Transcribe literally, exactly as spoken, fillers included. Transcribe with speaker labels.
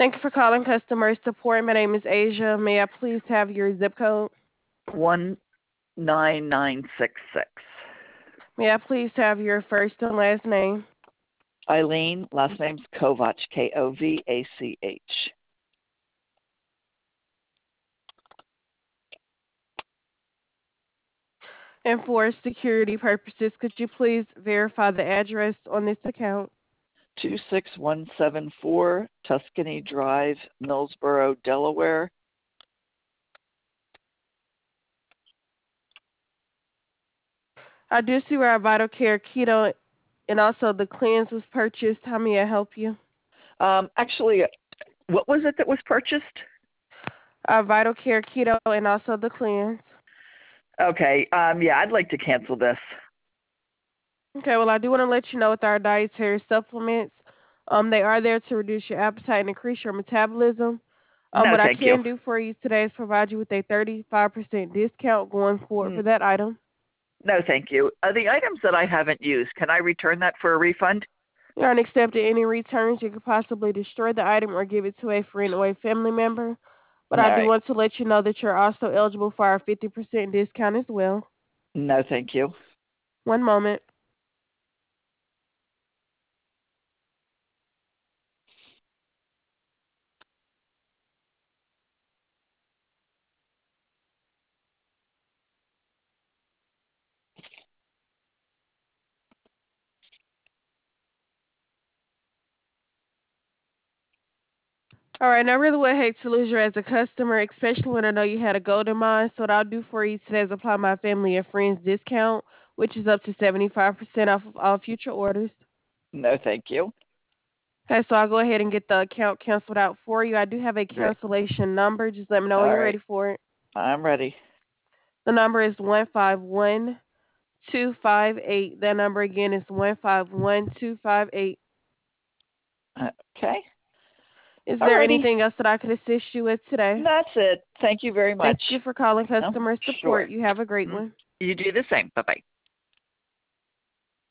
Speaker 1: Thank you for calling customer support. My name is Asia. May I please have your zip code?
Speaker 2: one nine nine six six.
Speaker 1: May I please have your first and last name?
Speaker 2: Eileen, last name's Kovach, K O V A C H.
Speaker 1: And for security purposes, could you please verify the address on this account?
Speaker 2: two six one seven four Tuscany Drive, Millsboro, Delaware.
Speaker 1: I do see where our Vital Care Keto and also the cleanse was purchased. How may I help you?
Speaker 2: Um, actually, what was it that was purchased?
Speaker 1: Our Vital Care Keto and also the cleanse.
Speaker 2: Okay, um, yeah, I'd like to cancel this.
Speaker 1: Okay, well, I do want to let you know with our dietary supplements, um, they are there to reduce your appetite and increase your metabolism. Um,
Speaker 2: No,
Speaker 1: what I
Speaker 2: thank you.
Speaker 1: can do for you today is provide you with a thirty-five percent discount going forward for
Speaker 2: Mm,
Speaker 1: that item.
Speaker 2: No, thank you. Uh, the items that I haven't used, can I return that for a refund?
Speaker 1: You aren't accepting any returns. You could possibly destroy the item or give it to a friend or a family member. But
Speaker 2: All
Speaker 1: I do
Speaker 2: right.
Speaker 1: want to let you know that you're also eligible for our fifty percent discount as well.
Speaker 2: No, thank you.
Speaker 1: One moment. All right, and I really would hate to lose you as a customer, especially when I know you had a gold in mind. So what I'll do for you today is apply my family and friends discount, which is up to seventy-five percent off of all future orders.
Speaker 2: No, thank you.
Speaker 1: Okay, so I'll go ahead and get the account canceled out for you. I do have a
Speaker 2: Great.
Speaker 1: cancellation number. Just let me know when
Speaker 2: All
Speaker 1: you're
Speaker 2: right.
Speaker 1: ready for it.
Speaker 2: I'm ready.
Speaker 1: The number is one five one two five eight. That number again is one five one two five eight.
Speaker 2: Okay.
Speaker 1: Is
Speaker 2: All
Speaker 1: there
Speaker 2: righty.
Speaker 1: anything else that I could assist you with today?
Speaker 2: That's it. Thank you very
Speaker 1: Thank
Speaker 2: much.
Speaker 1: you for calling
Speaker 2: Oh,
Speaker 1: customer support.
Speaker 2: sure.
Speaker 1: You have a great
Speaker 2: Mm,
Speaker 1: one.
Speaker 2: You do the same. Bye bye.